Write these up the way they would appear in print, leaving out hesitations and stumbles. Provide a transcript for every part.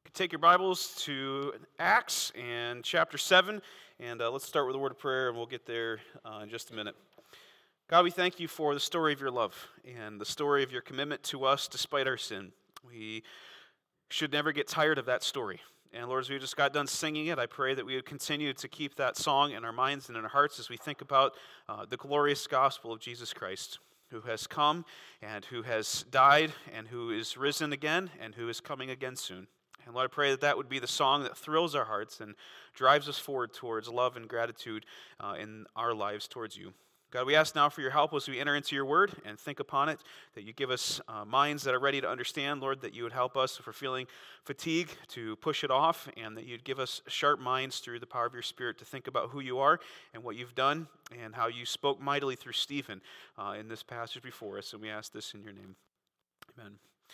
Take your Bibles to Acts and chapter 7, and let's start with a word of prayer, and we'll get there in just a minute. God, we thank you for the story of your love and the story of your commitment to us despite our sin. We should never get tired of that story. And Lord, as we just got done singing it, I pray that we would continue to keep that song in our minds and in our hearts as we think about the glorious gospel of Jesus Christ, who has come and who has died and who is risen again and who is coming again soon. And Lord, I pray that that would be the song that thrills our hearts and drives us forward towards love and gratitude in our lives towards you. God, we ask now for your help as we enter into your word and think upon it, that you give us minds that are ready to understand, Lord, that you would help us if we're feeling fatigue to push it off, and that you'd give us sharp minds through the power of your Spirit to think about who you are and what you've done and how you spoke mightily through Stephen in this passage before us. And we ask this in your name. Amen.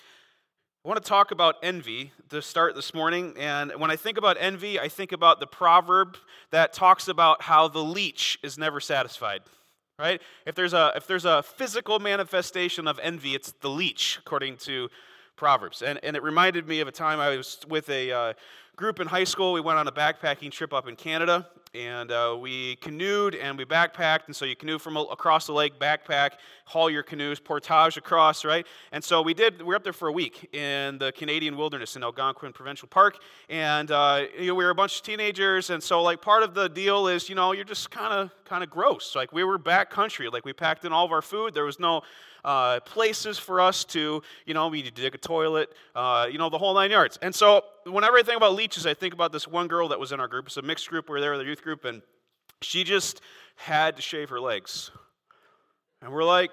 I want to talk about envy to start this morning, and when I think about envy, I think about the proverb that talks about how the leech is never satisfied, right? If there's a physical manifestation of envy, it's the leech, according to Proverbs. And it reminded me of a time I was with a group in high school. We went on a backpacking trip up in Canada, and we canoed and we backpacked. And so you canoe from across the lake, backpack, haul your canoes, portage across, right? And so we were up there for a week in the Canadian wilderness in Algonquin Provincial Park. And we were a bunch of teenagers, and so like part of the deal is, you're just kind of gross. Like we were backcountry, like we packed in all of our food. There was no places for us to, we need to dig a toilet, the whole 9 yards. And so whenever I think about leeches, I think about this one girl that was in our group. It's a mixed group. We were there with a youth group, and she just had to shave her legs. And we're like,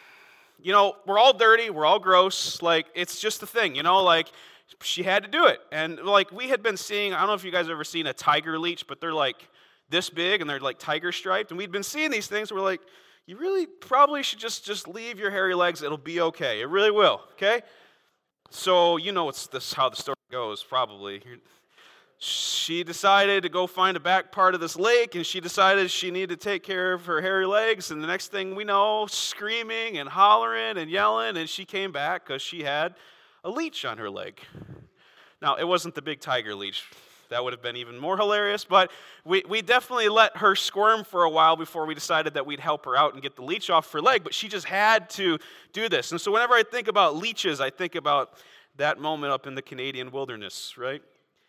we're all dirty, we're all gross, like, it's just a thing, like, she had to do it. And, like, we had been seeing, I don't know if you guys have ever seen a tiger leech, but they're, like, this big, and they're, like, tiger striped, and we'd been seeing these things, we're like, you really probably should just leave your hairy legs, it'll be okay, it really will, okay? So, it's how the story goes, probably. She decided to go find a back part of this lake, and she decided she needed to take care of her hairy legs, and the next thing we know, screaming and hollering and yelling, and she came back because she had a leech on her leg. Now, it wasn't the big tiger leech. That would have been even more hilarious, but we definitely let her squirm for a while before we decided that we'd help her out and get the leech off her leg, but she just had to do this. And so whenever I think about leeches, I think about that moment up in the Canadian wilderness, right?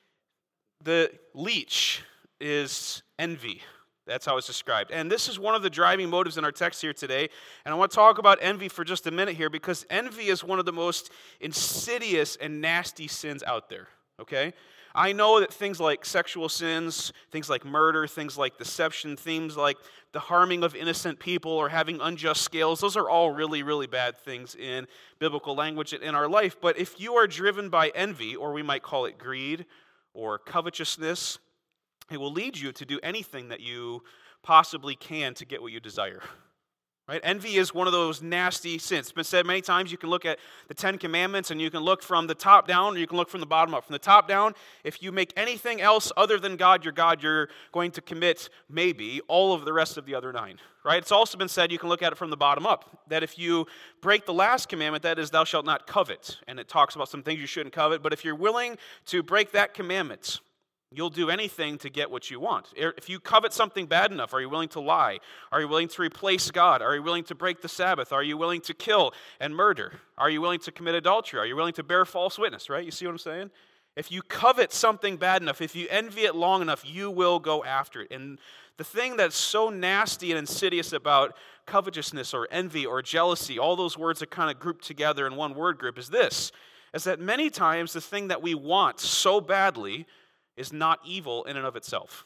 The leech is envy. That's how it's described. And this is one of the driving motives in our text here today. And I want to talk about envy for just a minute here, because envy is one of the most insidious and nasty sins out there, okay? I know that things like sexual sins, things like murder, things like deception, things like the harming of innocent people or having unjust scales, those are all really, really bad things in biblical language in our life. But if you are driven by envy, or we might call it greed, or covetousness, it will lead you to do anything that you possibly can to get what you desire. Right? Envy is one of those nasty sins. It's been said many times. You can look at the 10 Commandments, and you can look from the top down, or you can look from the bottom up. From the top down, if you make anything else other than God, you're going to commit maybe all of the rest of the other 9. Right? It's also been said, you can look at it from the bottom up, that if you break the last commandment, that is, thou shalt not covet, and it talks about some things you shouldn't covet, but if you're willing to break that commandment, you'll do anything to get what you want. If you covet something bad enough, are you willing to lie? Are you willing to replace God? Are you willing to break the Sabbath? Are you willing to kill and murder? Are you willing to commit adultery? Are you willing to bear false witness, right? You see what I'm saying? If you covet something bad enough, if you envy it long enough, you will go after it. And the thing that's so nasty and insidious about covetousness or envy or jealousy, all those words are kind of grouped together in one word group, is that many times the thing that we want so badly is not evil in and of itself.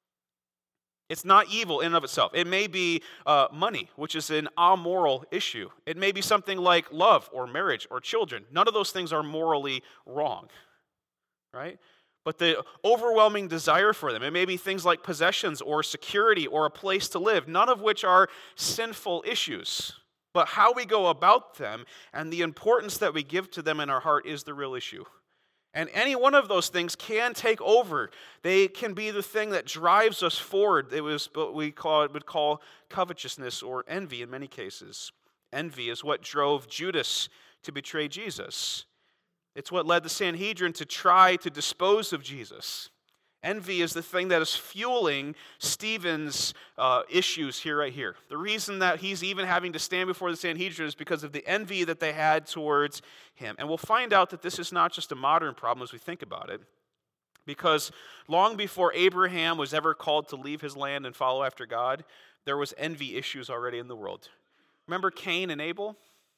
It's not evil in and of itself. It may be money, which is an amoral issue. It may be something like love or marriage or children. None of those things are morally wrong, right? But the overwhelming desire for them, it may be things like possessions or security or a place to live, none of which are sinful issues. But how we go about them and the importance that we give to them in our heart is the real issue. And any one of those things can take over. They can be the thing that drives us forward. It was what we would call covetousness or envy in many cases. Envy is what drove Judas to betray Jesus. It's what led the Sanhedrin to try to dispose of Jesus. Envy is the thing that is fueling Stephen's issues here, right here. The reason that he's even having to stand before the Sanhedrin is because of the envy that they had towards him. And we'll find out that this is not just a modern problem as we think about it, because long before Abraham was ever called to leave his land and follow after God, there was envy issues already in the world. Remember Cain and Abel?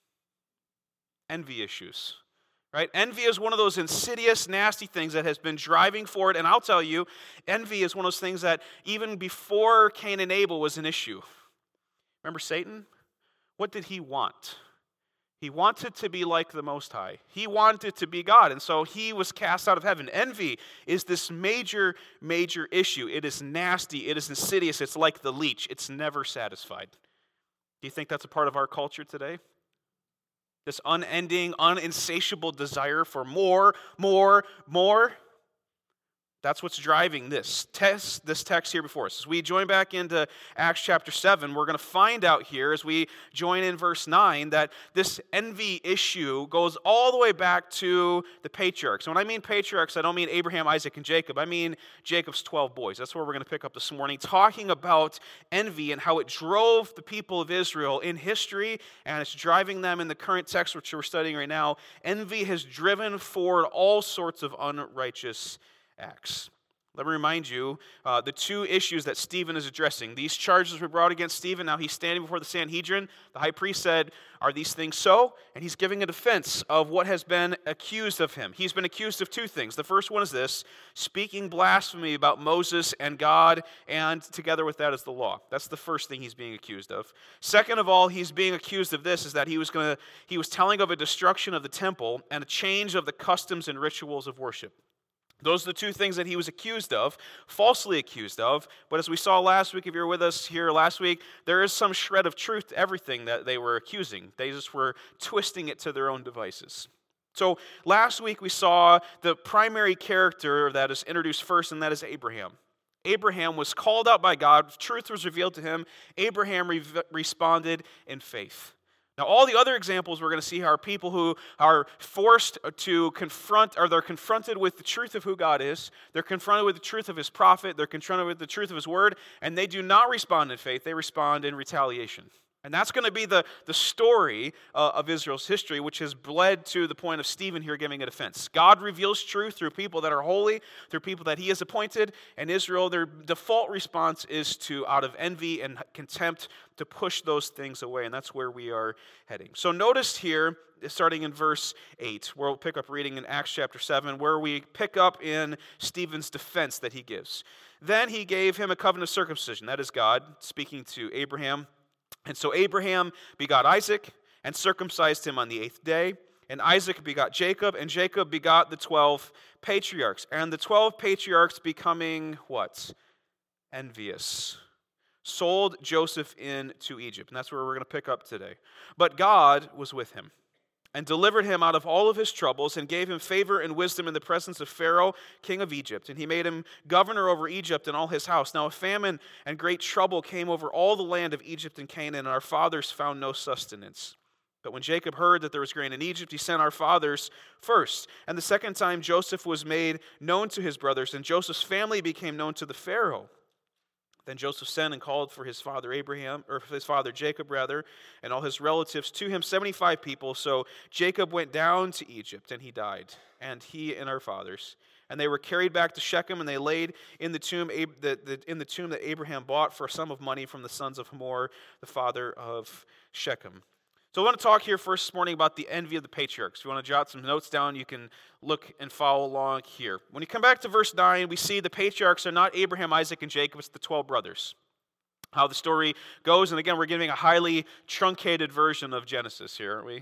Envy issues. Right? Envy is one of those insidious, nasty things that has been driving forward. And I'll tell you, envy is one of those things that even before Cain and Abel was an issue. Remember Satan? What did he want? He wanted to be like the Most High. He wanted to be God. And so he was cast out of heaven. Envy is this major, major issue. It is nasty. It is insidious. It's like the leech. It's never satisfied. Do you think that's a part of our culture today? This unending, uninsatiable desire for more, more, more. That's what's driving this text here before us. As we join back into Acts chapter 7, we're going to find out here as we join in verse 9 that this envy issue goes all the way back to the patriarchs. And when I mean patriarchs, I don't mean Abraham, Isaac, and Jacob. I mean Jacob's 12 boys. That's where we're going to pick up this morning, talking about envy and how it drove the people of Israel in history, and it's driving them in the current text, which we're studying right now. Envy has driven forward all sorts of unrighteous acts. Let me remind you the two issues that Stephen is addressing. These charges were brought against Stephen. Now he's standing before the Sanhedrin. The high priest said, "Are these things so?" And he's giving a defense of what has been accused of him. He's been accused of two things. The first one is this: speaking blasphemy about Moses and God, and together with that is the law. That's the first thing he's being accused of. Second of all, he's being accused of this, is that he was telling of a destruction of the temple and a change of the customs and rituals of worship. Those are the two things that he was accused of, falsely accused of. But as we saw last week, if you were with us here last week, there is some shred of truth to everything that they were accusing. They just were twisting it to their own devices. So last week we saw the primary character that is introduced first, and that is Abraham. Abraham was called out by God. Truth was revealed to him. Abraham responded in faith. Now, all the other examples we're going to see are people who are forced to confront, or they're confronted with the truth of who God is. They're confronted with the truth of his prophet. They're confronted with the truth of his word, and they do not respond in faith. They respond in retaliation. And that's going to be the story of Israel's history, which has led to the point of Stephen here giving a defense. God reveals truth through people that are holy, through people that he has appointed, and Israel, their default response is to, out of envy and contempt, to push those things away, and that's where we are heading. So notice here, starting in verse 8, where we'll pick up reading in Acts chapter 7, where we pick up in Stephen's defense that he gives. Then he gave him a covenant of circumcision, that is God speaking to Abraham. And so Abraham begot Isaac and circumcised him on the 8th day. And Isaac begot Jacob, and Jacob begot the 12 patriarchs. And the 12 patriarchs, becoming what? Envious, sold Joseph into Egypt. And that's where we're going to pick up today. But God was with him and delivered him out of all of his troubles, and gave him favor and wisdom in the presence of Pharaoh, king of Egypt. And he made him governor over Egypt and all his house. Now a famine and great trouble came over all the land of Egypt and Canaan, and our fathers found no sustenance. But when Jacob heard that there was grain in Egypt, he sent our fathers first. And the second time Joseph was made known to his brothers, and Joseph's family became known to the Pharaoh. Then Joseph sent and called for his father Jacob, and all his relatives to him, 75 people. So Jacob went down to Egypt, and he died, and he and our fathers. And they were carried back to Shechem, and they laid in the tomb that Abraham bought for a sum of money from the sons of Hamor, the father of Shechem. So I want to talk here first this morning about the envy of the patriarchs. If you want to jot some notes down, you can look and follow along here. When you come back to verse 9, we see the patriarchs are not Abraham, Isaac, and Jacob, it's the 12 brothers. How the story goes, and again, we're giving a highly truncated version of Genesis here, aren't we?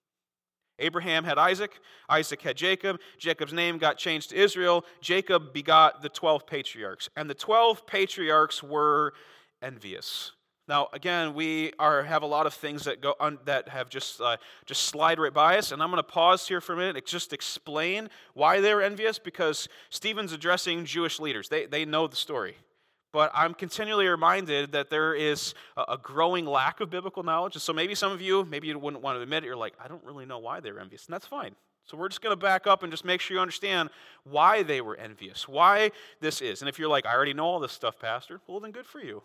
Abraham had Isaac, Isaac had Jacob, Jacob's name got changed to Israel, Jacob begot the 12 patriarchs, and the 12 patriarchs were envious. Now, again, we have a lot of things that go on that have just slide right by us, and I'm going to pause here for a minute and just explain why they're envious, because Stephen's addressing Jewish leaders. They know the story. But I'm continually reminded that there is a growing lack of biblical knowledge, and so maybe some of you, maybe you wouldn't want to admit it, you're like, I don't really know why they're envious, and that's fine. So we're just going to back up and just make sure you understand why they were envious, why this is. And if you're like, I already know all this stuff, Pastor, well, then good for you.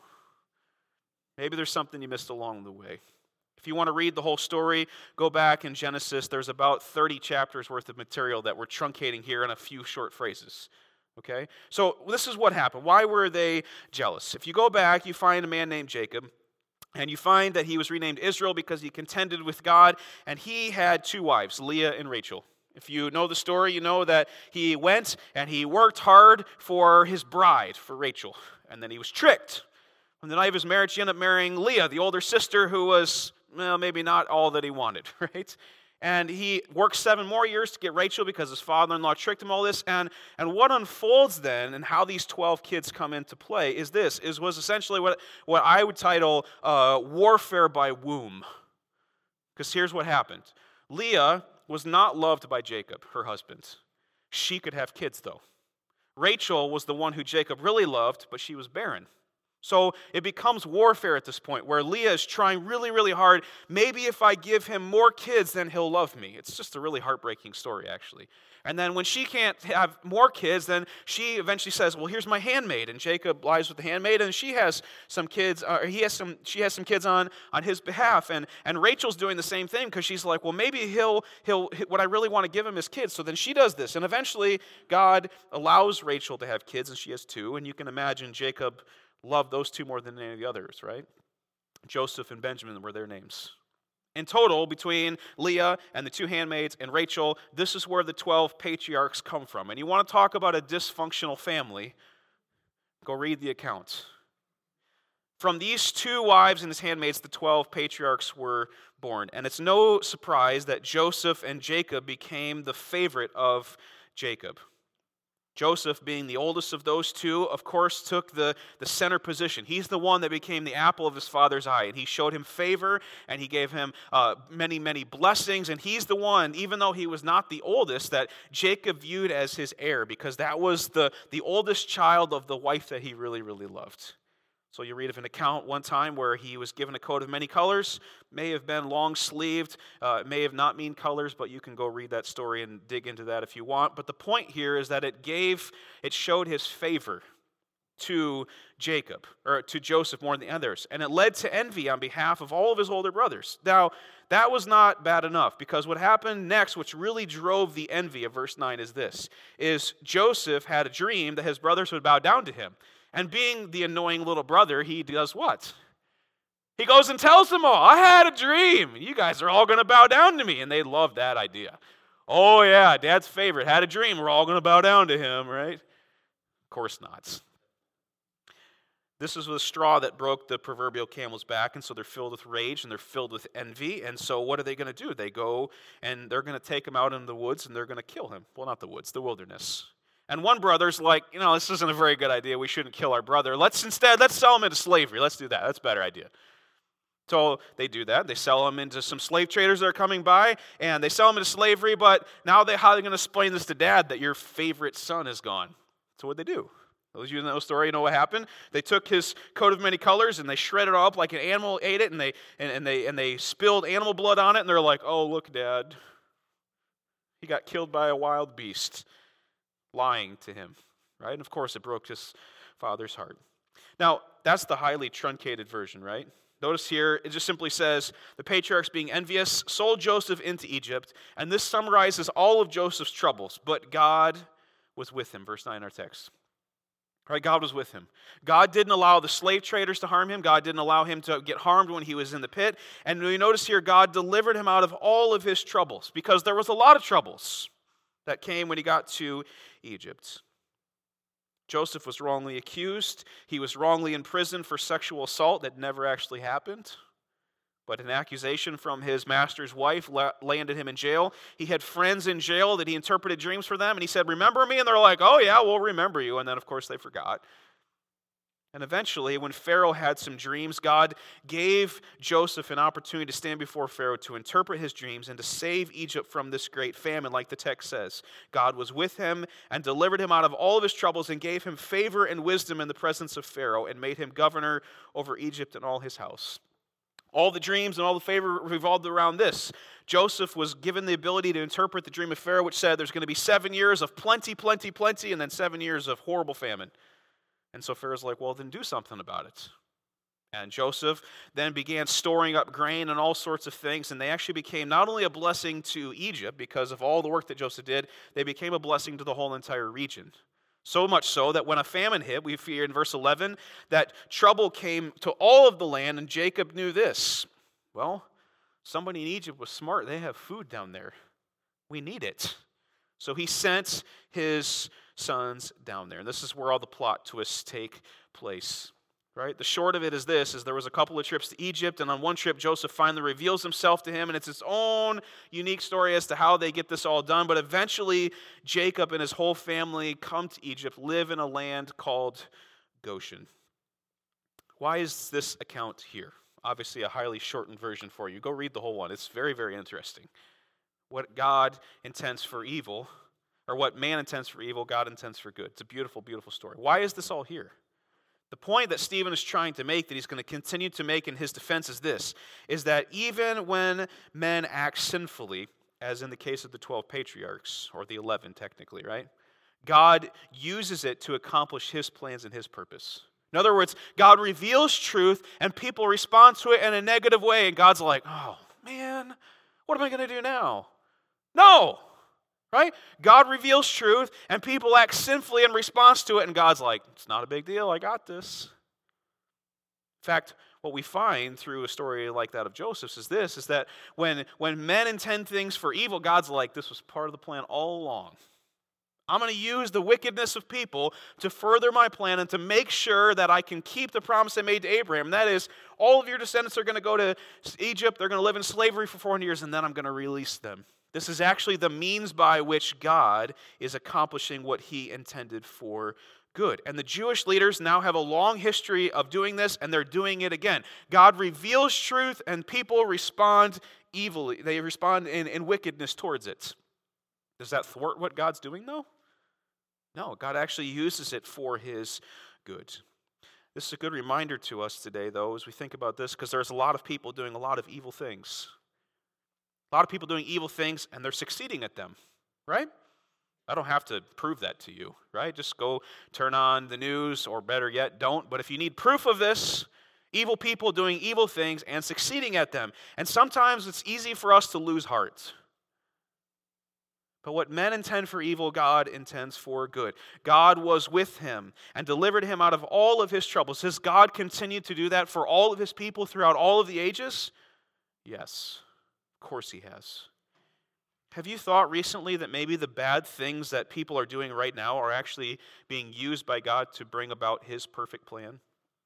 Maybe there's something you missed along the way. If you want to read the whole story, go back in Genesis. There's about 30 chapters worth of material that we're truncating here in a few short phrases. Okay? So this is what happened. Why were they jealous? If you go back, you find a man named Jacob. And you find that he was renamed Israel because he contended with God. And he had two wives, Leah and Rachel. If you know the story, you know that he went and he worked hard for his bride, for Rachel. And then he was tricked. On the night of his marriage, he ended up marrying Leah, the older sister, who was, well, maybe not all that he wanted, right? And he worked 7 more years to get Rachel because his father-in-law tricked him all this. And what unfolds then, and how these 12 kids come into play, was essentially what I would title warfare by womb. Because here's what happened. Leah was not loved by Jacob, her husband. She could have kids, though. Rachel was the one who Jacob really loved, but she was barren. So it becomes warfare at this point, where Leah is trying really, really hard. Maybe if I give him more kids, then he'll love me. It's just a really heartbreaking story, actually. And then when she can't have more kids, then she eventually says, well, here's my handmaid. And Jacob lies with the handmaid, and she has some kids, she has some kids on his behalf. And Rachel's doing the same thing, because she's like, well, maybe he'll what I really want to give him is kids. So then she does this. And eventually God allows Rachel to have kids, and she has 2. And you can imagine Jacob loved those 2 more than any of the others, right? Joseph and Benjamin were their names. In total, between Leah and the 2 handmaids and Rachel, this is where the 12 patriarchs come from. And you want to talk about a dysfunctional family, go read the account. From these 2 wives and his handmaids, the 12 patriarchs were born. And it's no surprise that Joseph and Jacob became the favorite of Jacob. Joseph, being the oldest of those 2, of course, took the center position. He's the one that became the apple of his father's eye, and he showed him favor, and he gave him many, many blessings, and he's the one, even though he was not the oldest, that Jacob viewed as his heir, because that was the oldest child of the wife that he really, really loved. So you read of an account one time where he was given a coat of many colors, may have been long-sleeved, may have not mean colors, but you can go read that story and dig into that if you want. But the point here is that it showed his favor to Jacob, or to Joseph more than the others, and it led to envy on behalf of all of his older brothers. Now, that was not bad enough, because what happened next, which really drove the envy of verse 9, is Joseph had a dream that his brothers would bow down to him. And being the annoying little brother, he does what? He goes and tells them all, I had a dream. You guys are all going to bow down to me. And they love that idea. Oh yeah, Dad's favorite, had a dream. We're all going to bow down to him, right? Of course not. This is the straw that broke the proverbial camel's back, and so they're filled with rage and they're filled with envy. And so what are they going to do? They go and they're going to take him out into the woods and they're going to kill him. Well, not the woods, the wilderness. And one brother's like, this isn't a very good idea. We shouldn't kill our brother. Let's sell him into slavery. Let's do that. That's a better idea. So they do that. They sell him into some slave traders that are coming by, and they sell him into slavery, but now how are they going to explain this to Dad that your favorite son is gone? So what'd they do? Those of you who know the story, you know what happened. They took his coat of many colors and they shredded it up like an animal ate it, and they spilled animal blood on it, and they're like, oh, look, Dad. He got killed by a wild beast. Lying to him, right? And of course, it broke his father's heart. Now, that's the highly truncated version, right? Notice here, it just simply says, the patriarchs being envious sold Joseph into Egypt, and this summarizes all of Joseph's troubles, but God was with him, verse 9 in our text. Right, God was with him. God didn't allow the slave traders to harm him. God didn't allow him to get harmed when he was in the pit. And we notice here, God delivered him out of all of his troubles, because there was a lot of troubles that came when he got to Egypt. Joseph was wrongly accused. He was wrongly imprisoned for sexual assault that never actually happened. But an accusation from his master's wife landed him in jail. He had friends in jail that he interpreted dreams for them, and he said, remember me? And they're like, oh yeah, we'll remember you. And then of course they forgot. And eventually, when Pharaoh had some dreams, God gave Joseph an opportunity to stand before Pharaoh to interpret his dreams and to save Egypt from this great famine, like the text says. God was with him and delivered him out of all of his troubles and gave him favor and wisdom in the presence of Pharaoh and made him governor over Egypt and all his house. All the dreams and all the favor revolved around this. Joseph was given the ability to interpret the dream of Pharaoh, which said there's going to be 7 years of plenty, plenty, plenty, and then 7 years of horrible famine. And so Pharaoh's like, well, then do something about it. And Joseph then began storing up grain and all sorts of things, and they actually became not only a blessing to Egypt because of all the work that Joseph did, they became a blessing to the whole entire region. So much so that when a famine hit, we fear in verse 11, that trouble came to all of the land, and Jacob knew this. Well, somebody in Egypt was smart. They have food down there. We need it. So he sent his sons down there. And this is where all the plot twists take place. Right? The short of it is this, is there was a couple of trips to Egypt, and on one trip Joseph finally reveals himself to him, and it's its own unique story as to how they get this all done. But eventually Jacob and his whole family come to Egypt, live in a land called Goshen. Why is this account here? Obviously a highly shortened version for you. Go read the whole one. It's very, very interesting. What God intends for evil, or what man intends for evil, God intends for good. It's a beautiful, beautiful story. Why is this all here? The point that Stephen is trying to make, that he's going to continue to make in his defense, is this, is that even when men act sinfully, as in the case of the 12 patriarchs, or the 11 technically, right? God uses it to accomplish his plans and his purpose. In other words, God reveals truth and people respond to it in a negative way, and God's like, oh man, what am I going to do now? No! Right? God reveals truth, and people act sinfully in response to it, and God's like, it's not a big deal, I got this. In fact, what we find through a story like that of Joseph's is this, is that when men intend things for evil, God's like, this was part of the plan all along. I'm going to use the wickedness of people to further my plan and to make sure that I can keep the promise I made to Abraham. That is, all of your descendants are going to go to Egypt, they're going to live in slavery for 400 years, and then I'm going to release them. This is actually the means by which God is accomplishing what he intended for good. And the Jewish leaders now have a long history of doing this, and they're doing it again. God reveals truth, and people respond evilly. They respond in wickedness towards it. Does that thwart what God's doing, though? No, God actually uses it for his good. This is a good reminder to us today, though, as we think about this, because there's a lot of people doing a lot of evil things. A lot of people doing evil things, and they're succeeding at them, right? I don't have to prove that to you, right? Just go turn on the news, or better yet, don't. But if you need proof of this, evil people doing evil things and succeeding at them. And sometimes it's easy for us to lose heart. But what men intend for evil, God intends for good. God was with him and delivered him out of all of his troubles. Has God continued to do that for all of his people throughout all of the ages? Yes. Of course he has. Have you thought recently that maybe the bad things that people are doing right now are actually being used by God to bring about his perfect plan?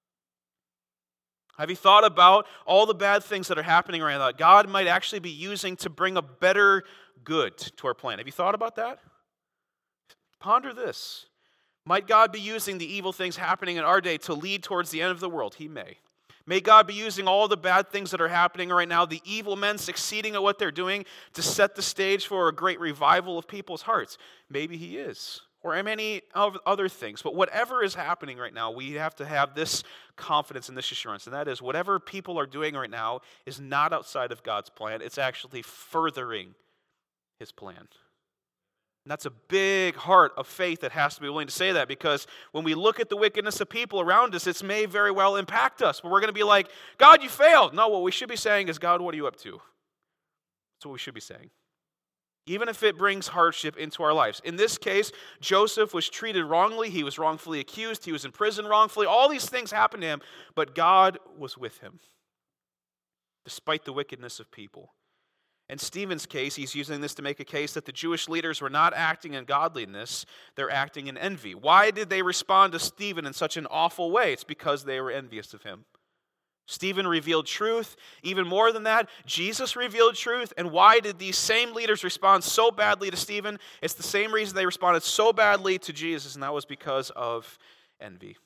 Have you thought about all the bad things that are happening right now that God might actually be using to bring a better good to our plan? Have you thought about that? Ponder this. Might God be using the evil things happening in our day to lead towards the end of the world? He may. May God be using all the bad things that are happening right now, the evil men succeeding at what they're doing, to set the stage for a great revival of people's hearts. Maybe he is. Or many other things. But whatever is happening right now, we have to have this confidence and this assurance. And that is, whatever people are doing right now is not outside of God's plan. It's actually furthering his plan. And that's a big heart of faith that has to be willing to say that, because when we look at the wickedness of people around us, it may very well impact us. But we're going to be like, God, you failed. No, what we should be saying is, God, what are you up to? That's what we should be saying. Even if it brings hardship into our lives. In this case, Joseph was treated wrongly. He was wrongfully accused. He was in prison wrongfully. All these things happened to him, but God was with him, despite the wickedness of people. In Stephen's case, he's using this to make a case that the Jewish leaders were not acting in godliness, they're acting in envy. Why did they respond to Stephen in such an awful way? It's because they were envious of him. Stephen revealed truth. Even more than that, Jesus revealed truth. And why did these same leaders respond so badly to Stephen? It's the same reason they responded so badly to Jesus, and that was because of envy.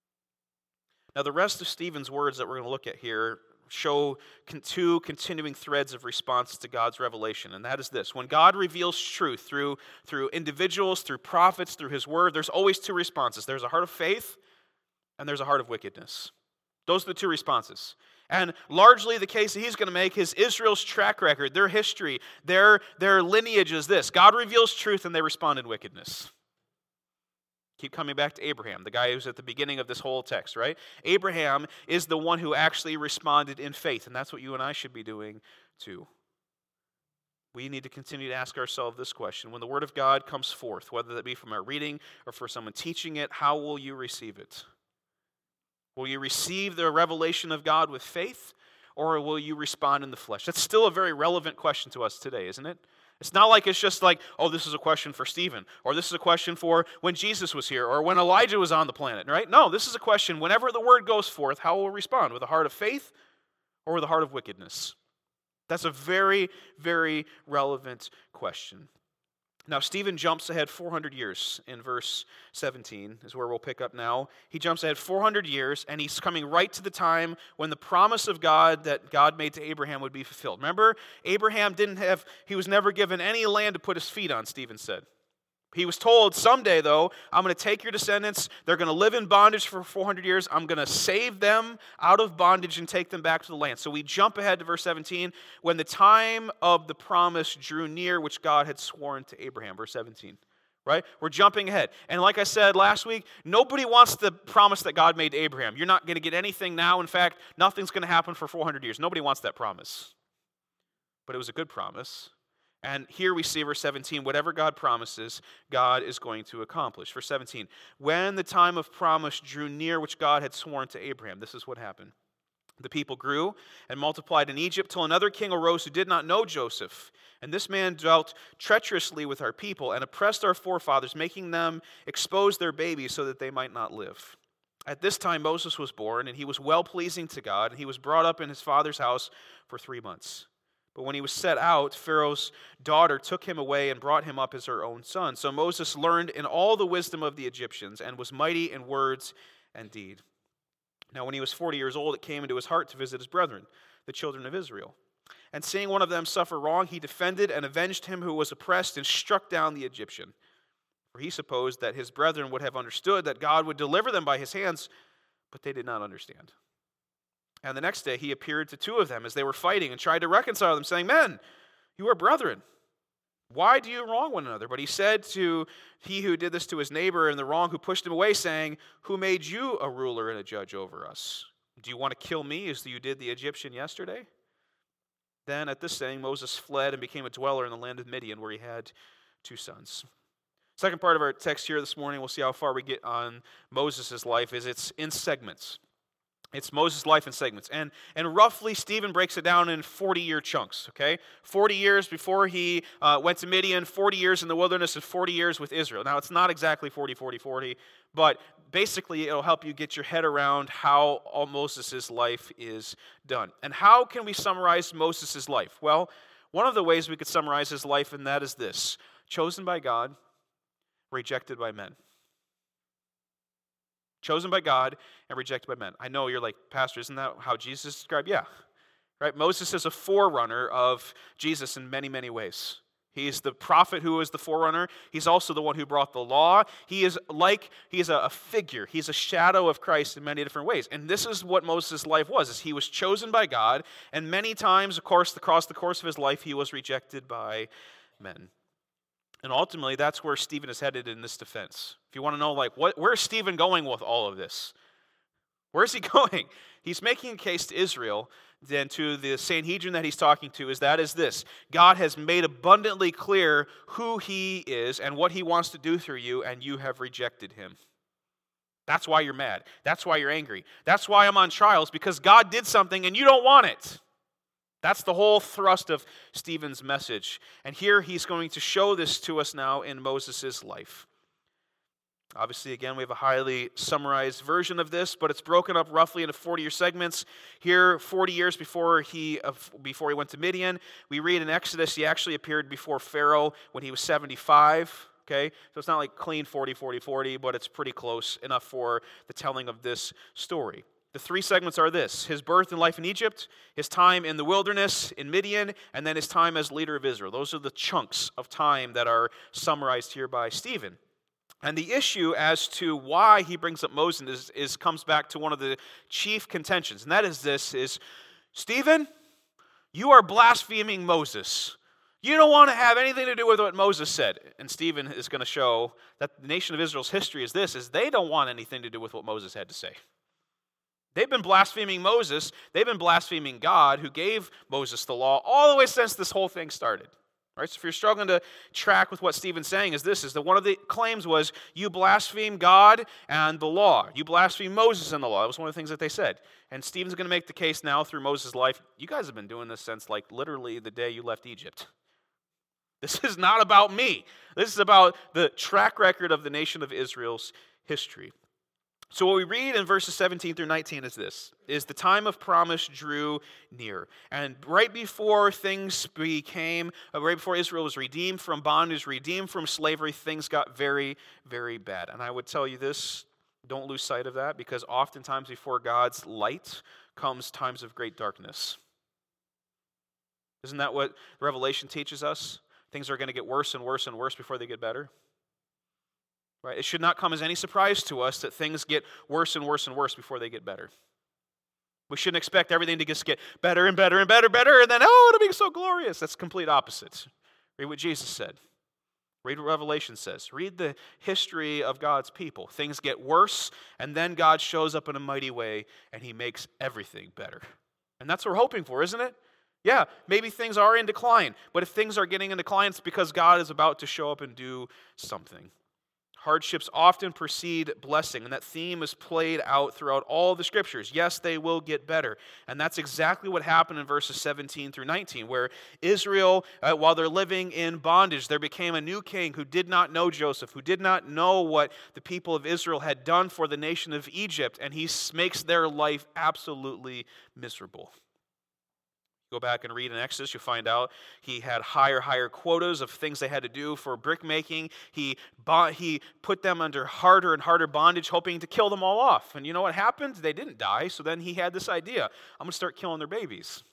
Now, the rest of Stephen's words that we're going to look at here show two continuing threads of response to God's revelation, and that is this. When God reveals truth through individuals, through prophets, through his word, there's always two responses. There's a heart of faith, and there's a heart of wickedness. Those are the two responses. And largely the case that he's going to make is Israel's track record, their history, their lineage is this. God reveals truth and they respond in wickedness. Keep coming back to Abraham, the guy who's at the beginning of this whole text, right? Abraham is the one who actually responded in faith, and that's what you and I should be doing too. We need to continue to ask ourselves this question. When the Word of God comes forth, whether that be from our reading or for someone teaching it, how will you receive it? Will you receive the revelation of God with faith, or will you respond in the flesh? That's still a very relevant question to us today, isn't it? It's not like it's just like, oh, this is a question for Stephen, or this is a question for when Jesus was here, or when Elijah was on the planet, right? No, this is a question, whenever the word goes forth, how will we respond? With a heart of faith or with a heart of wickedness? That's a very, very relevant question. Now, Stephen jumps ahead 400 years in verse 17, is where we'll pick up now. He jumps ahead 400 years, and he's coming right to the time when the promise of God that God made to Abraham would be fulfilled. Remember, Abraham he was never given any land to put his feet on, Stephen said. He was told, someday, though, I'm going to take your descendants. They're going to live in bondage for 400 years. I'm going to save them out of bondage and take them back to the land. So we jump ahead to verse 17. When the time of the promise drew near, which God had sworn to Abraham. Verse 17. Right? We're jumping ahead. And like I said last week, nobody wants the promise that God made to Abraham. You're not going to get anything now. In fact, nothing's going to happen for 400 years. Nobody wants that promise. But it was a good promise. And here we see verse 17, whatever God promises, God is going to accomplish. Verse 17, when the time of promise drew near, which God had sworn to Abraham, this is what happened. The people grew and multiplied in Egypt till another king arose who did not know Joseph. And this man dealt treacherously with our people and oppressed our forefathers, making them expose their babies so that they might not live. At this time Moses was born, and he was well-pleasing to God, and he was brought up in his father's house for 3 months. But when he was set out, Pharaoh's daughter took him away and brought him up as her own son. So Moses learned in all the wisdom of the Egyptians and was mighty in words and deed. Now when he was 40 years old, it came into his heart to visit his brethren, the children of Israel. And seeing one of them suffer wrong, he defended and avenged him who was oppressed and struck down the Egyptian. For he supposed that his brethren would have understood that God would deliver them by his hands, but they did not understand. And the next day he appeared to 2 of them as they were fighting and tried to reconcile them, saying, Men, you are brethren. Why do you wrong one another? But he said to he who did this to his neighbor and the wrong who pushed him away, saying, Who made you a ruler and a judge over us? Do you want to kill me as you did the Egyptian yesterday? Then at this saying Moses fled and became a dweller in the land of Midian, where he had 2 sons. Second part of our text here this morning, we'll see how far we get on Moses' life, is it's in segments. It's Moses' life in segments. And roughly, Stephen breaks it down in 40-year chunks, okay? 40 years before he went to Midian, 40 years in the wilderness, and 40 years with Israel. Now, it's not exactly 40, 40, 40, but basically it'll help you get your head around how all Moses' life is done. And how can we summarize Moses' life? Well, one of the ways we could summarize his life, and that is this: chosen by God, rejected by men. Chosen by God and rejected by men. I know you're like, Pastor, isn't that how Jesus is described? Yeah. Right? Moses is a forerunner of Jesus in many, many ways. He's the prophet who is the forerunner. He's also the one who brought the law. He is a figure. He's a shadow of Christ in many different ways. And this is what Moses' life was, is he was chosen by God, and many times, of course, across the course of his life, he was rejected by men. And ultimately, that's where Stephen is headed in this defense. If you want to know, where's Stephen going with all of this? Where's he going? He's making a case to Israel, then to the Sanhedrin that he's talking to, is this: God has made abundantly clear who he is and what he wants to do through you, and you have rejected him. That's why you're mad. That's why you're angry. That's why I'm on trials, because God did something and you don't want it. That's the whole thrust of Stephen's message. And here he's going to show this to us now in Moses' life. Obviously, again, we have a highly summarized version of this, but it's broken up roughly into 40-year segments. Here, 40 years before he went to Midian, we read in Exodus he actually appeared before Pharaoh when he was 75. Okay? So it's not like clean 40, 40, 40, but it's pretty close enough for the telling of this story. The 3 segments are this: his birth and life in Egypt, his time in the wilderness in Midian, and then his time as leader of Israel. Those are the chunks of time that are summarized here by Stephen. And the issue as to why he brings up Moses comes back to one of the chief contentions, and that is this, Stephen, you are blaspheming Moses. You don't want to have anything to do with what Moses said. And Stephen is going to show that the nation of Israel's history is they don't want anything to do with what Moses had to say. They've been blaspheming Moses. They've been blaspheming God, who gave Moses the law, all the way since this whole thing started. Right? So if you're struggling to track with what Stephen's saying, is that one of the claims was, you blaspheme God and the law. You blaspheme Moses and the law. That was one of the things that they said. And Stephen's going to make the case now through Moses' life. You guys have been doing this since literally the day you left Egypt. This is not about me. This is about the track record of the nation of Israel's history. So what we read in verses 17 through 19 is this, is the time of promise drew near. And right before Israel was redeemed from bondage, redeemed from slavery, things got very, very bad. And I would tell you this, don't lose sight of that, because oftentimes before God's light comes times of great darkness. Isn't that what Revelation teaches us? Things are going to get worse and worse and worse before they get better. Right? It should not come as any surprise to us that things get worse and worse and worse before they get better. We shouldn't expect everything to just get better and better and better, and then, it'll be so glorious. That's the complete opposite. Read what Jesus said. Read what Revelation says. Read the history of God's people. Things get worse, and then God shows up in a mighty way, and he makes everything better. And that's what we're hoping for, isn't it? Yeah, maybe things are in decline, but if things are getting in decline, it's because God is about to show up and do something. Hardships often precede blessing, and that theme is played out throughout all the scriptures. Yes, they will get better. And that's exactly what happened in verses 17 through 19, where Israel, while they're living in bondage, there became a new king who did not know Joseph, who did not know what the people of Israel had done for the nation of Egypt, and he makes their life absolutely miserable. Go back and read in Exodus, you'll find out he had higher quotas of things they had to do for brick making. He put them under harder and harder bondage, hoping to kill them all off. And you know what happened? They didn't die, so then he had this idea. I'm going to start killing their babies.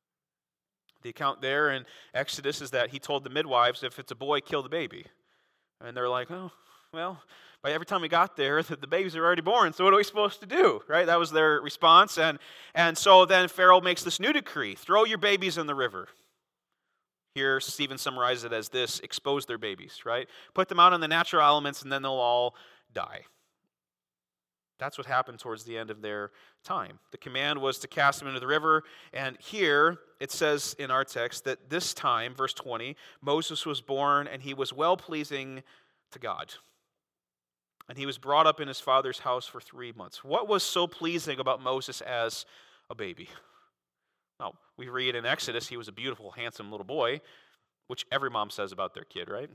The account there in Exodus is that he told the midwives, if it's a boy, kill the baby. And they're like, oh, well, by every time we got there, the babies are already born, so what are we supposed to do? Right? That was their response. And so then Pharaoh makes this new decree, throw your babies in the river. Here, Stephen summarizes it as this, expose their babies, right? Put them out in the natural elements, and then they'll all die. That's what happened towards the end of their time. The command was to cast them into the river, and here it says in our text that this time, verse 20, Moses was born, and he was well-pleasing to God. And he was brought up in his father's house for 3 months. What was so pleasing about Moses as a baby? Now, we read in Exodus he was a beautiful, handsome little boy, which every mom says about their kid, right?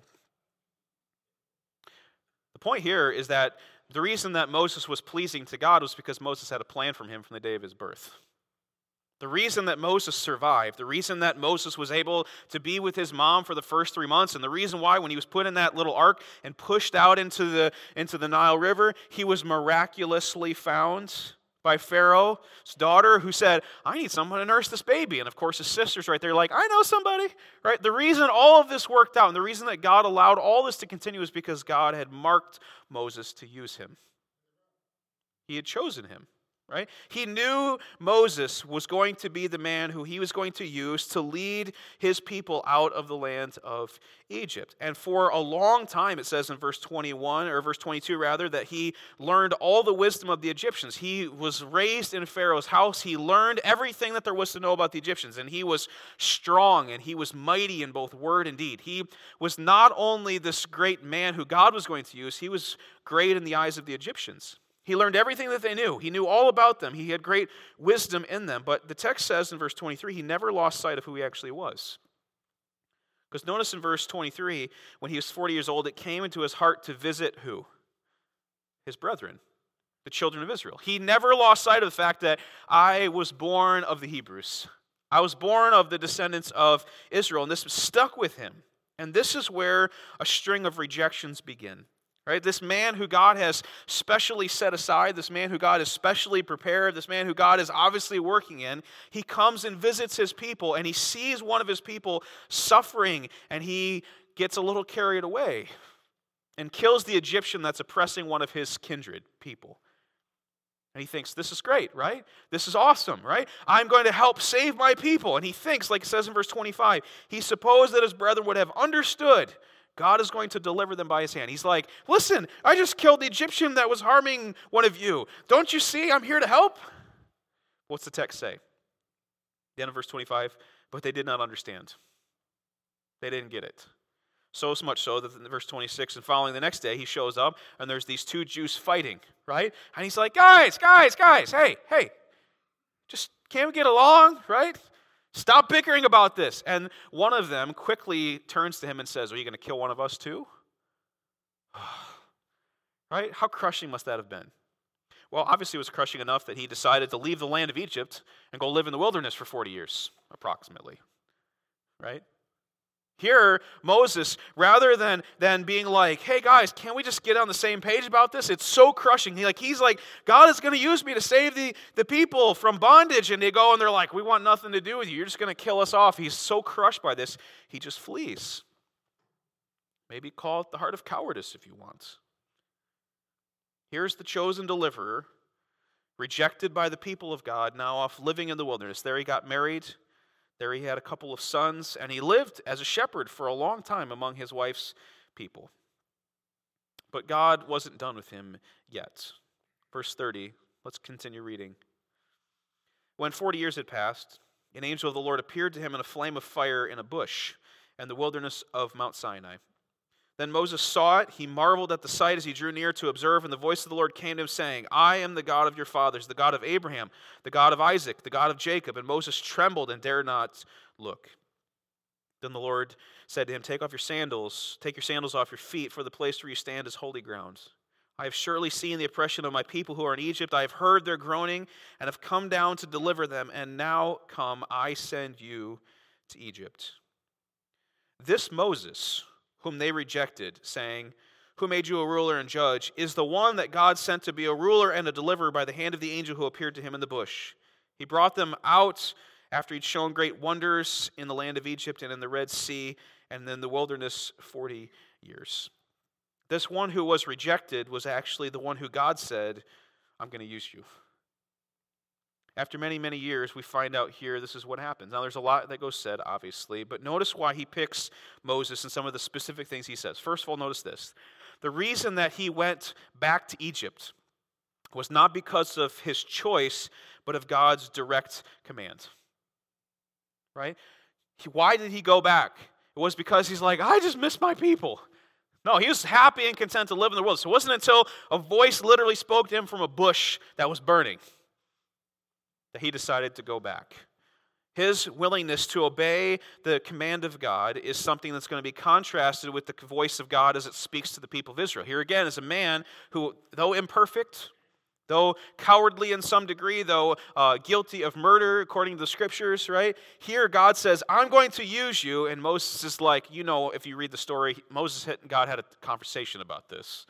The point here is that the reason that Moses was pleasing to God was because Moses had a plan from him from the day of his birth. The reason that Moses survived, the reason that Moses was able to be with his mom for the first 3 months, and the reason why when he was put in that little ark and pushed out into the Nile River, he was miraculously found by Pharaoh's daughter who said, I need someone to nurse this baby. And of course his sister's right there like, I know somebody. Right? The reason all of this worked out and the reason that God allowed all this to continue is because God had marked Moses to use him. He had chosen him. Right? He knew Moses was going to be the man who he was going to use to lead his people out of the land of Egypt. And for a long time, it says in verse 21, or verse 22 rather, that he learned all the wisdom of the Egyptians. He was raised in Pharaoh's house. He learned everything that there was to know about the Egyptians. And he was strong and he was mighty in both word and deed. He was not only this great man who God was going to use, he was great in the eyes of the Egyptians. He learned everything that they knew. He knew all about them. He had great wisdom in them. But the text says in verse 23, he never lost sight of who he actually was. Because notice in verse 23, when he was 40 years old, it came into his heart to visit who? His brethren, the children of Israel. He never lost sight of the fact that I was born of the Hebrews. I was born of the descendants of Israel. And this stuck with him. And this is where a string of rejections begin. Right? This man who God has specially set aside, this man who God has specially prepared, this man who God is obviously working in, he comes and visits his people and he sees one of his people suffering and he gets a little carried away. and kills the Egyptian that's oppressing one of his kindred people. And he thinks, this is great, right? This is awesome, right? I'm going to help save my people. And he thinks, like it says in verse 25, he supposed that his brethren would have understood God is going to deliver them by his hand. He's like, listen, I just killed the Egyptian that was harming one of you. Don't you see I'm here to help? What's the text say? The end of verse 25, but they did not understand. They didn't get it. So much so that in verse 26 and following the next day, he shows up and there's these two Jews fighting, right? And he's like, guys, hey, just can't we get along, right? Stop bickering about this. And one of them quickly turns to him and says, are you going to kill one of us too? Right? How crushing must that have been? Well, obviously it was crushing enough that he decided to leave the land of Egypt and go live in the wilderness for 40 years, approximately, right? Here, Moses, rather than being like, hey guys, can't we just get on the same page about this? It's so crushing. He's like, God is going to use me to save the people from bondage. And they go and they're like, we want nothing to do with you. You're just going to kill us off. He's so crushed by this, he just flees. Maybe call it the heart of cowardice if you want. Here's the chosen deliverer, rejected by the people of God, now off living in the wilderness. There he got married. There he had a couple of sons, and he lived as a shepherd for a long time among his wife's people. But God wasn't done with him yet. Verse 30, let's continue reading. When 40 years had passed, an angel of the Lord appeared to him in a flame of fire in a bush in the wilderness of Mount Sinai. Then Moses saw it. He marveled at the sight as he drew near to observe, and the voice of the Lord came to him, saying, I am the God of your fathers, the God of Abraham, the God of Isaac, the God of Jacob. And Moses trembled and dared not look. Then the Lord said to him, take your sandals off your feet, for the place where you stand is holy ground. I have surely seen the oppression of my people who are in Egypt. I have heard their groaning and have come down to deliver them. And now come, I send you to Egypt. This Moses, whom they rejected, saying, who made you a ruler and judge, is the one that God sent to be a ruler and a deliverer by the hand of the angel who appeared to him in the bush. He brought them out after he'd shown great wonders in the land of Egypt and in the Red Sea and in the wilderness 40 years. This one who was rejected was actually the one who God said, I'm going to use you. After many, many years, we find out here this is what happens. Now, there's a lot that goes said, obviously, but notice why he picks Moses and some of the specific things he says. First of all, notice this. The reason that he went back to Egypt was not because of his choice, but of God's direct command. Right? Why did he go back? It was because he's like, I just miss my people. No, he was happy and content to live in the world. So it wasn't until a voice literally spoke to him from a bush that was burning that he decided to go back. His willingness to obey the command of God is something that's going to be contrasted with the voice of God as it speaks to the people of Israel. Here again is a man who, though imperfect, though cowardly in some degree, though guilty of murder according to the scriptures, right? Here God says, I'm going to use you. And Moses is like, if you read the story, Moses and God had a conversation about this.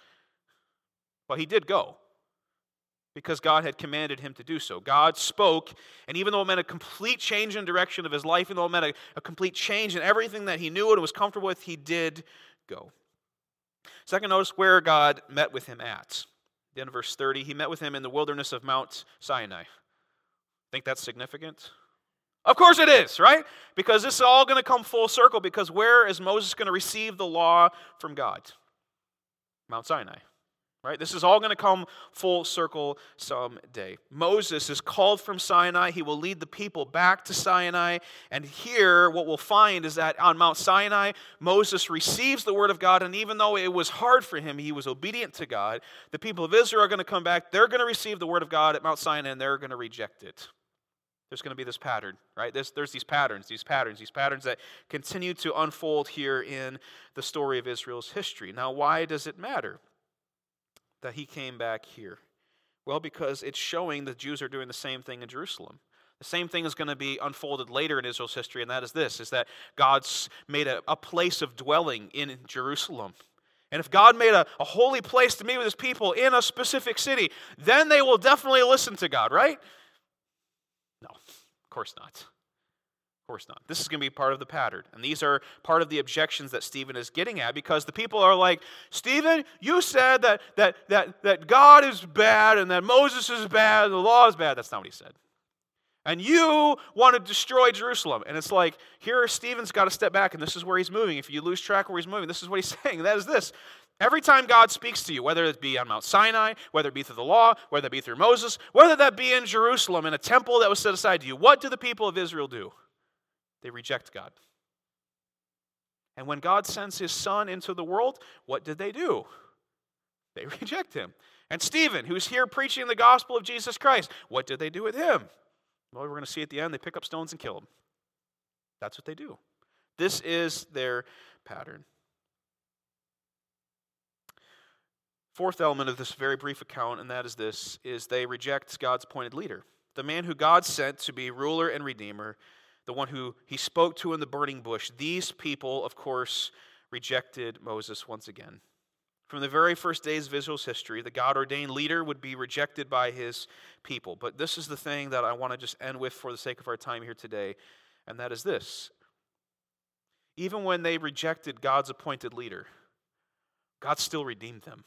But he did go, because God had commanded him to do so. God spoke, and even though it meant a complete change in direction of his life, even though it meant a complete change in everything that he knew and was comfortable with, he did go. Second, notice where God met with him at. The end of verse 30, he met with him in the wilderness of Mount Sinai. Think that's significant? Of course it is, right? Because this is all going to come full circle, because where is Moses going to receive the law from God? Mount Sinai. Right? This is all going to come full circle someday. Moses is called from Sinai. He will lead the people back to Sinai. And here, what we'll find is that on Mount Sinai, Moses receives the word of God. And even though it was hard for him, he was obedient to God. The people of Israel are going to come back. They're going to receive the word of God at Mount Sinai, and they're going to reject it. There's going to be this pattern, right? There's these patterns that continue to unfold here in the story of Israel's history. Now, why does it matter that he came back here? Well, because it's showing the Jews are doing the same thing in Jerusalem. The same thing is going to be unfolded later in Israel's history, and that is this, is that God's made a place of dwelling in Jerusalem. And if God made a holy place to meet with his people in a specific city, then they will definitely listen to God, right? No, of course not. Of course not. This is going to be part of the pattern. And these are part of the objections that Stephen is getting at, because the people are like, Stephen, you said that God is bad and that Moses is bad and the law is bad. That's not what he said. And you want to destroy Jerusalem. And it's like, here Stephen's got to step back, and this is where he's moving. If you lose track where he's moving, this is what he's saying. That is this. Every time God speaks to you, whether it be on Mount Sinai, whether it be through the law, whether it be through Moses, whether that be in Jerusalem, in a temple that was set aside to you, what do the people of Israel do? They reject God. And when God sends his Son into the world, what did they do? They reject him. And Stephen, who's here preaching the gospel of Jesus Christ, what did they do with him? Well, we're going to see at the end, they pick up stones and kill him. That's what they do. This is their pattern. Fourth element of this very brief account, and that is this, is they reject God's appointed leader. The man who God sent to be ruler and redeemer, the one who he spoke to in the burning bush. These people, of course, rejected Moses once again. From the very first days of Israel's history, the God-ordained leader would be rejected by his people. But this is the thing that I want to just end with for the sake of our time here today, and that is this. Even when they rejected God's appointed leader, God still redeemed them.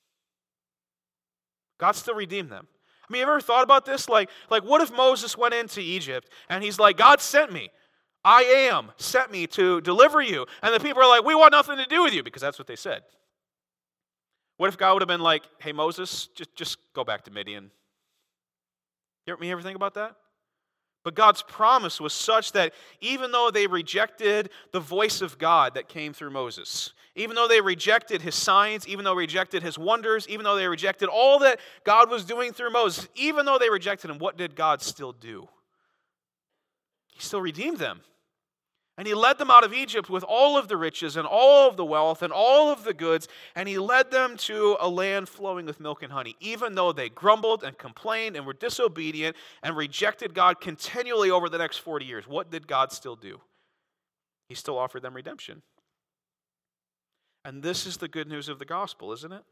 God still redeemed them. I mean, you ever thought about this? Like what if Moses went into Egypt and he's like, God sent me. I am sent me to deliver you. And the people are like, we want nothing to do with you, because that's what they said. What if God would have been like, hey, Moses, just go back to Midian? You ever think about that? But God's promise was such that even though they rejected the voice of God that came through Moses, even though they rejected his signs, even though they rejected his wonders, even though they rejected all that God was doing through Moses, even though they rejected him, what did God still do? He still redeemed them. And he led them out of Egypt with all of the riches and all of the wealth and all of the goods, and he led them to a land flowing with milk and honey, even though they grumbled and complained and were disobedient and rejected God continually over the next 40 years. What did God still do? He still offered them redemption. And this is the good news of the gospel, isn't it?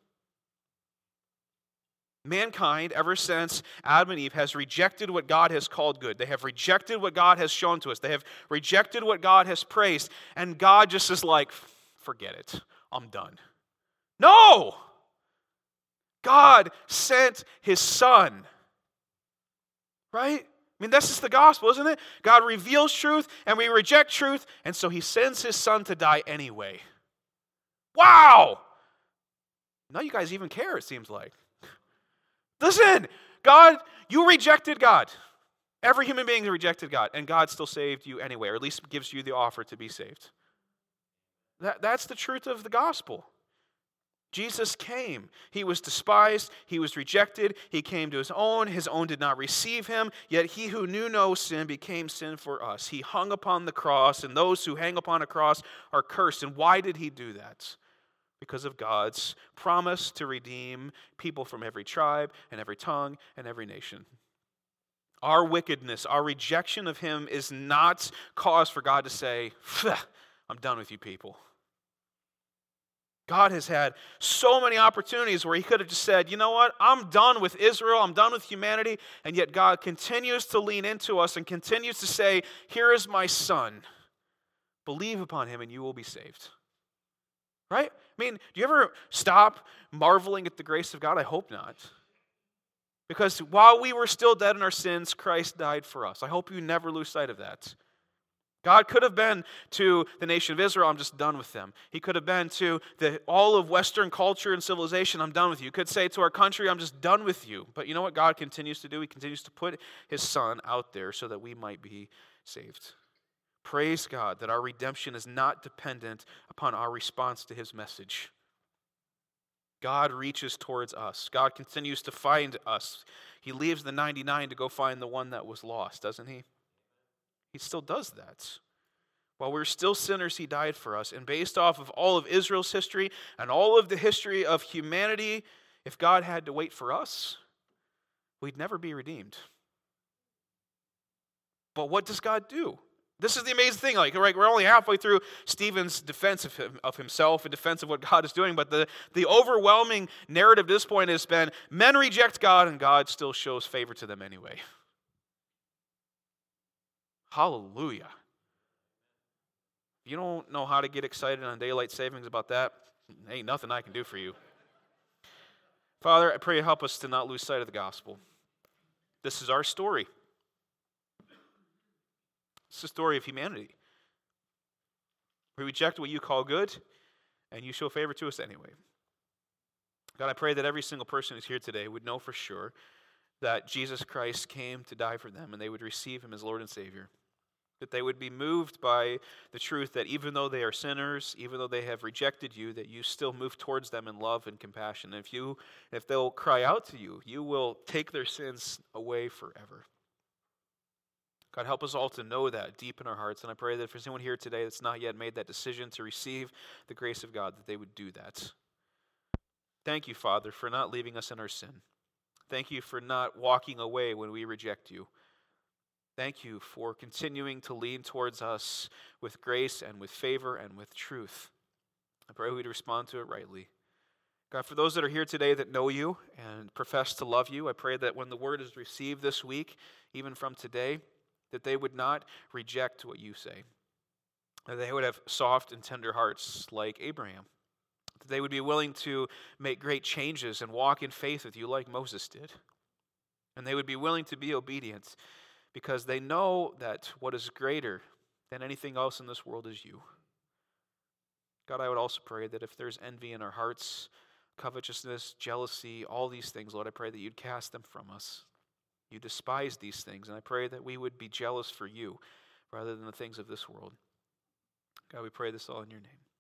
Mankind, ever since Adam and Eve, has rejected what God has called good. They have rejected what God has shown to us. They have rejected what God has praised. And God just is like, forget it. I'm done. No! God sent his Son. Right? I mean, this is the gospel, isn't it? God reveals truth, and we reject truth, and so he sends his Son to die anyway. Wow! Now you guys even care, it seems like. Listen, God, you rejected God. Every human being rejected God, and God still saved you anyway, or at least gives you the offer to be saved. That's the truth of the gospel. Jesus came. He was despised. He was rejected. He came to his own. His own did not receive him. Yet he who knew no sin became sin for us. He hung upon the cross, and those who hang upon a cross are cursed. And why did he do that? Because of God's promise to redeem people from every tribe and every tongue and every nation. Our wickedness, our rejection of him is not cause for God to say, I'm done with you people. God has had so many opportunities where he could have just said, you know what, I'm done with Israel, I'm done with humanity, and yet God continues to lean into us and continues to say, here is my Son. Believe upon him and you will be saved. Right? I mean, do you ever stop marveling at the grace of God? I hope not. Because while we were still dead in our sins, Christ died for us. I hope you never lose sight of that. God could have been to the nation of Israel, I'm just done with them. He could have been to all of Western culture and civilization, I'm done with you. He could say to our country, I'm just done with you. But you know what God continues to do? He continues to put his Son out there so that we might be saved. Praise God that our redemption is not dependent upon our response to his message. God reaches towards us. God continues to find us. He leaves the 99 to go find the one that was lost, doesn't he? He still does that. While we're still sinners, he died for us. And based off of all of Israel's history and all of the history of humanity, if God had to wait for us, we'd never be redeemed. But what does God do? This is the amazing thing. We're only halfway through Stephen's defense of himself and defense of what God is doing, but the overwhelming narrative at this point has been men reject God and God still shows favor to them anyway. Hallelujah. If you don't know how to get excited on daylight savings about that, ain't nothing I can do for you. Father, I pray you help us to not lose sight of the gospel. This is our story. It's the story of humanity. We reject what you call good, and you show favor to us anyway. God, I pray that every single person who's here today would know for sure that Jesus Christ came to die for them, and they would receive him as Lord and Savior. That they would be moved by the truth that even though they are sinners, even though they have rejected you, that you still move towards them in love and compassion. And if they'll cry out to you, you will take their sins away forever. God, help us all to know that deep in our hearts. And I pray that if there's anyone here today that's not yet made that decision to receive the grace of God, that they would do that. Thank you, Father, for not leaving us in our sin. Thank you for not walking away when we reject you. Thank you for continuing to lean towards us with grace and with favor and with truth. I pray we'd respond to it rightly. God, for those that are here today that know you and profess to love you, I pray that when the word is received this week, even from today, that they would not reject what you say. That they would have soft and tender hearts like Abraham. That they would be willing to make great changes and walk in faith with you like Moses did. And they would be willing to be obedient because they know that what is greater than anything else in this world is you. God, I would also pray that if there's envy in our hearts, covetousness, jealousy, all these things, Lord, I pray that you'd cast them from us. You despise these things, and I pray that we would be jealous for you rather than the things of this world. God, we pray this all in your name.